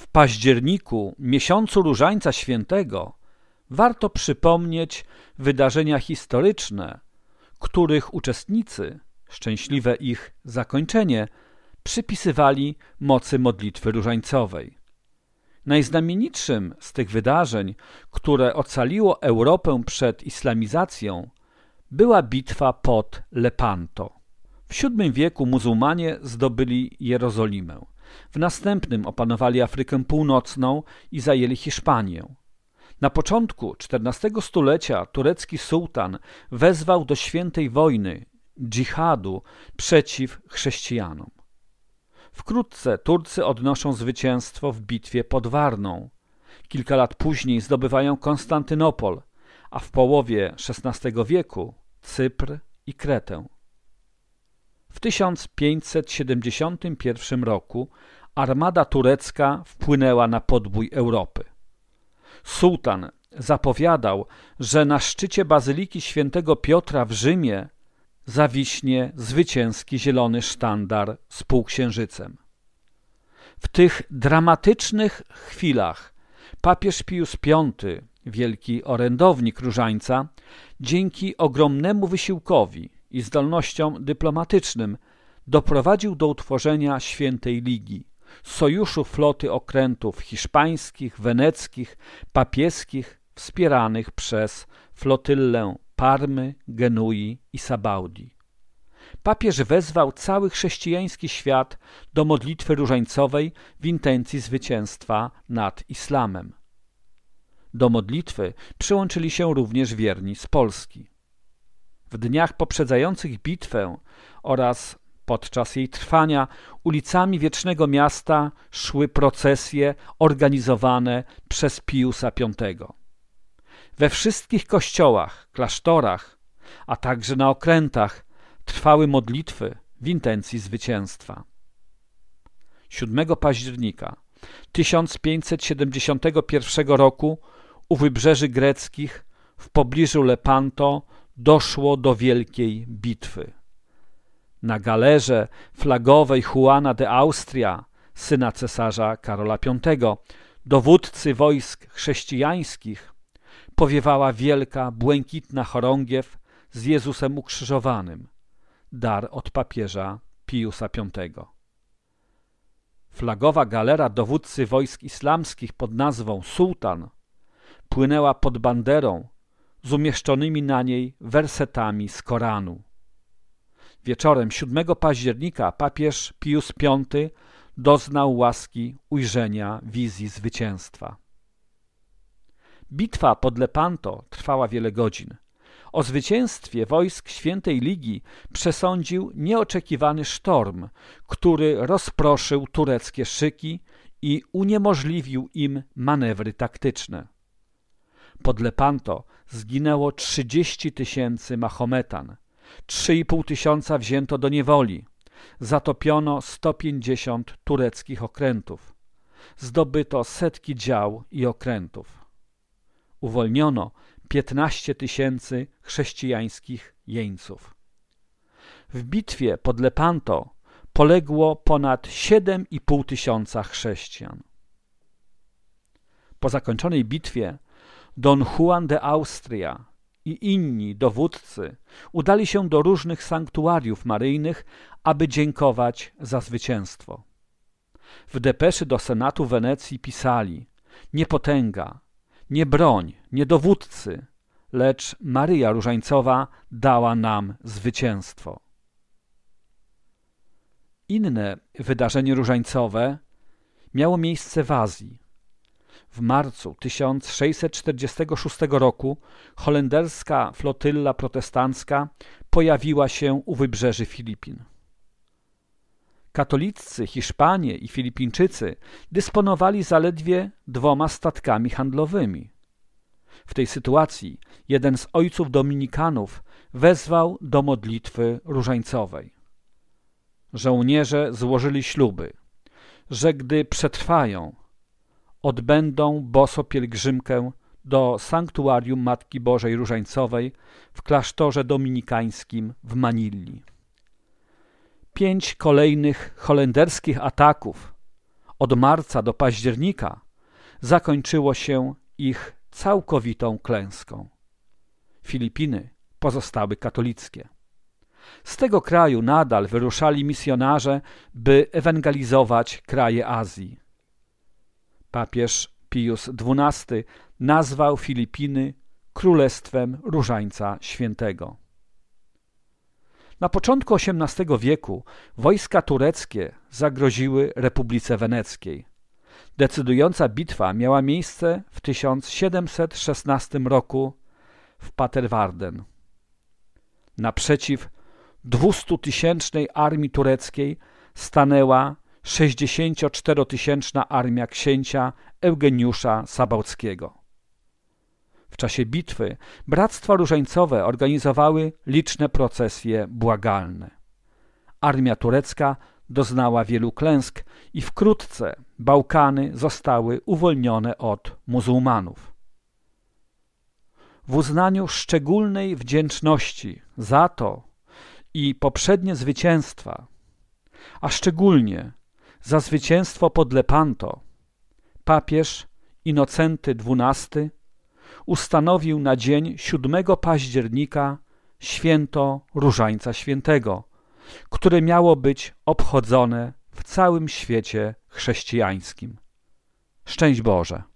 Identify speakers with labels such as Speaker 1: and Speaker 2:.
Speaker 1: październiku, miesiącu Różańca Świętego, warto przypomnieć wydarzenia historyczne, których uczestnicy, szczęśliwe ich zakończenie, przypisywali mocy modlitwy różańcowej. Najznamienitszym z tych wydarzeń, które ocaliło Europę przed islamizacją, była bitwa pod Lepanto. W VII wieku muzułmanie zdobyli Jerozolimę. W następnym opanowali Afrykę Północną i zajęli Hiszpanię. Na początku XIV stulecia turecki sułtan wezwał do świętej wojny, dżihadu, przeciw chrześcijanom. Wkrótce Turcy odnoszą zwycięstwo w bitwie pod Warną. Kilka lat później zdobywają Konstantynopol, a w połowie XVI wieku Cypr i Kretę. W 1571 roku armada turecka wpłynęła na podbój Europy. Sułtan zapowiadał, że na szczycie Bazyliki Świętego Piotra w Rzymie zawiśnie zwycięski zielony sztandar z półksiężycem. W tych dramatycznych chwilach papież Pius V, wielki orędownik różańca, dzięki ogromnemu wysiłkowi i zdolnościom dyplomatycznym doprowadził do utworzenia Świętej Ligi, sojuszu floty okrętów hiszpańskich, weneckich, papieskich, wspieranych przez flotyllę Parmy, Genui i Sabaudi. Papież wezwał cały chrześcijański świat do modlitwy różańcowej w intencji zwycięstwa nad islamem. Do modlitwy przyłączyli się również wierni z Polski. W dniach poprzedzających bitwę oraz podczas jej trwania ulicami Wiecznego Miasta szły procesje organizowane przez Piusa V. We wszystkich kościołach, klasztorach, a także na okrętach trwały modlitwy w intencji zwycięstwa. 7 października 1571 roku u wybrzeży greckich w pobliżu Lepanto doszło do wielkiej bitwy. Na galerze flagowej Juana de Austria, syna cesarza Karola V, dowódcy wojsk chrześcijańskich, powiewała wielka, błękitna chorągiew z Jezusem ukrzyżowanym, dar od papieża Piusa V. Flagowa galera dowódcy wojsk islamskich pod nazwą Sułtan płynęła pod banderą z umieszczonymi na niej wersetami z Koranu. Wieczorem 7 października papież Pius V doznał łaski ujrzenia wizji zwycięstwa. Bitwa pod Lepanto trwała wiele godzin. O zwycięstwie wojsk Świętej Ligi przesądził nieoczekiwany sztorm, który rozproszył tureckie szyki i uniemożliwił im manewry taktyczne. Pod Lepanto zginęło 30 000 Mahometan, 3,5 tysiąca wzięto do niewoli, zatopiono 150 tureckich okrętów, zdobyto setki dział i okrętów. Uwolniono 15 000 chrześcijańskich jeńców. W bitwie pod Lepanto poległo ponad 7,5 tysiąca chrześcijan. Po zakończonej bitwie Don Juan de Austria i inni dowódcy udali się do różnych sanktuariów maryjnych, aby dziękować za zwycięstwo. W depeszy do Senatu Wenecji pisali: nie potęga, nie broń, nie dowódcy, lecz Maryja Różańcowa dała nam zwycięstwo. Inne wydarzenie różańcowe miało miejsce w Azji. W marcu 1646 roku holenderska flotylla protestancka pojawiła się u wybrzeży Filipin. Katoliccy Hiszpanie i Filipińczycy dysponowali zaledwie 2 statkami handlowymi. W tej sytuacji jeden z ojców dominikanów wezwał do modlitwy różańcowej. Żołnierze złożyli śluby, że gdy przetrwają, odbędą boso pielgrzymkę do sanktuarium Matki Bożej Różańcowej w klasztorze dominikańskim w Manili. 5 kolejnych holenderskich ataków od marca do października zakończyło się ich całkowitą klęską. Filipiny pozostały katolickie. Z tego kraju nadal wyruszali misjonarze, by ewangelizować kraje Azji. Papież Pius XII nazwał Filipiny Królestwem Różańca Świętego. Na początku XVIII wieku wojska tureckie zagroziły Republice Weneckiej. Decydująca bitwa miała miejsce w 1716 roku w Paterwarden. Naprzeciw 200-tysięcznej armii tureckiej stanęła 64-tysięczna armia księcia Eugeniusza Sabałckiego. W czasie bitwy Bractwa Różańcowe organizowały liczne procesje błagalne. Armia turecka doznała wielu klęsk i wkrótce Bałkany zostały uwolnione od muzułmanów. W uznaniu szczególnej wdzięczności za to i poprzednie zwycięstwa, a szczególnie za zwycięstwo pod Lepanto, papież Inocenty XII ustanowił na dzień 7 października święto Różańca Świętego, które miało być obchodzone w całym świecie chrześcijańskim. Szczęść Boże!